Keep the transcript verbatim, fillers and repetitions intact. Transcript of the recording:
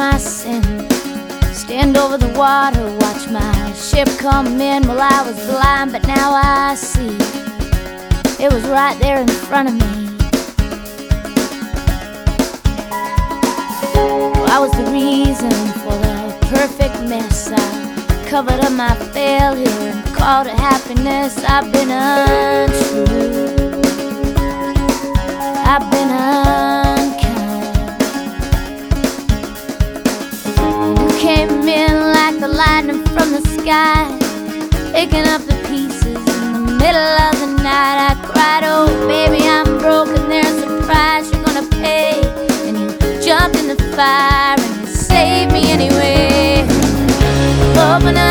my sin. Stand over the water, watch my ship come in. Well, I was blind, but now I see. It was right there in front of me. Well, I was the reason for the perfect mess. I covered up my failure and called it happiness. I've been untrue, I've been unkind. You came in like the lightning from the sky, picking up the pieces in the middle of the night. I cried, oh baby, I'm broken, there's a price you're gonna pay. And you jumped in the fire and you saved me anyway. Open up